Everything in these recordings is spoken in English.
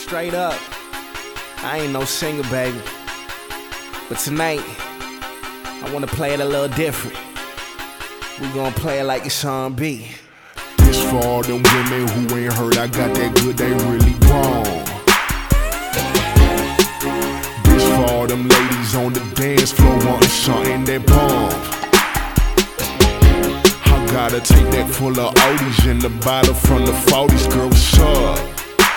Straight up, I ain't no singer, baby. But tonight, I wanna play it a little different. We gon' play it like it's R&B. This for all them women who ain't heard I got that good, they really wrong. This for all them ladies on the dance floor wanting something that bomb. I gotta take that full of oldies in the bottle from the 40s, girl, what's up?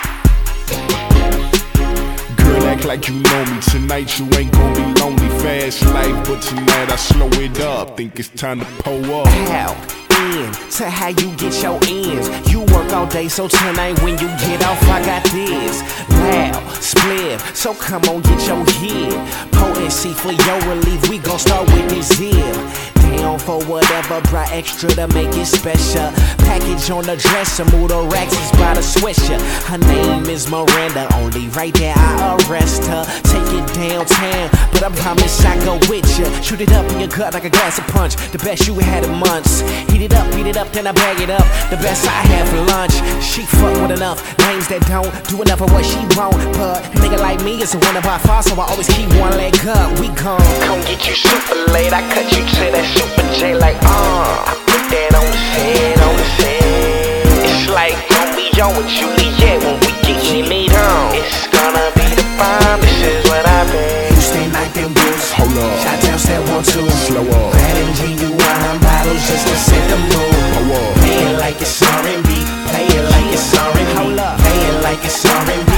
Girl, act like you know me. Tonight you ain't gon' be lonely. Fast life, but tonight I slow it up. Think it's time to pull up. How? In to how you get your ends. You work all day, so tonight when you get off, I got this. Loud, split, so come on, get your head. Potency for your relief, we gon' start with this here. Down for whatever, brought extra to make it special. Package on the dresser, move the racks is by the sweatshirt. Her name is Miranda, only right there I arrest her. Take it downtown, but I promise I go with ya. Shoot it up in your gut like a glass of punch. The best you had in months. Heat it up, then I bag it up. The best I had for lunch. She fuck with enough names that don't do enough of what she want. But a nigga like me is a one by far, so I always keep one leg up. We gon' come get you super late. I cut you to that Super J like I put that on his head, on his head. It's like Romeo and Juliet when we get laid on. It's gonna be the bomb. This is what I bet. You stay like them boots. Hold up. Shot down, step 1, 2. Slow up. Bad and genuine bottles just to set the mood. Play it like it's R&B. Play it like it's R&B. Hold up. Play it like it's R&B.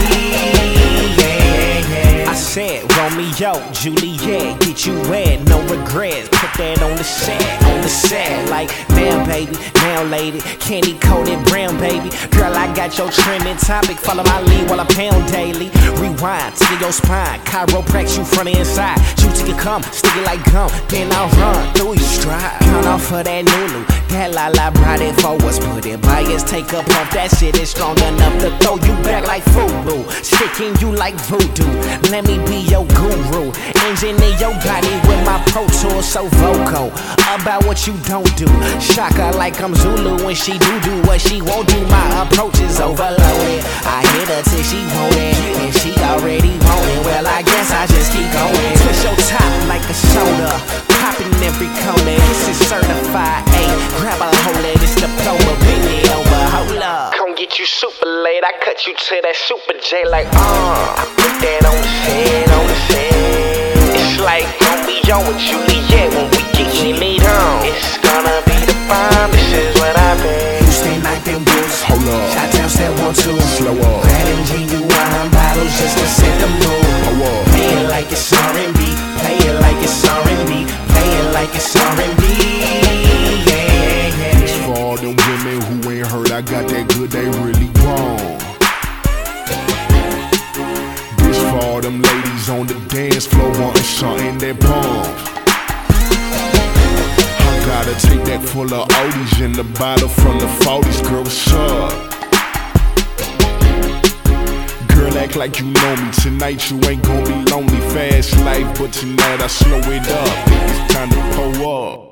I said Romeo, Juliet, get you wet, no regrets. Put that on the set, like now baby, now lady, candy coated brown baby. Girl, I got your trending topic, follow my lead while I pound daily. Rewind, to your spine, chiropractic you front and inside. Shoot till you come, stick it like gum, then I'll run through your stride. Count off for that Nunu, that la brought it for us, put it by us, take up off that shit is strong enough to throw you back like FUBU, sticking you like voodoo. Let me be your guru, engineer your body with my Pro Tools so vocal about what you don't do. Shock her like I'm Zulu when she do what she won't do. My approach is overloaded. I hit her till she want it, and she already want it. Well, I guess I just keep going. Twist your top like a soda, popping every corner. This is certified A. Grab a hold of this diploma, bring me over. Hold up, come get you super late. I cut you to that Super J like I put that on his head, on his head. It's like Romeo and Juliet when we get laid on. It's gonna be the bomb. This is what I bet. You stay like them boots. Hold up. Shot down, step 1, 2. Slow up. Bad and genuine bottles just to set the mood. Play it like it's R&B. Play it like it's R&B. Play it like it's R&B. This for all them women who ain't heard I got that good, they really wrong. This for all them ladies on the dance floor wanting something that bomb. I gotta take that full of oldies in the bottle from the 40s, girl, what's up? Girl, act like you know me. Tonight you ain't gon' be lonely. Fast life, but tonight I slow it up. Think it's time to pull up.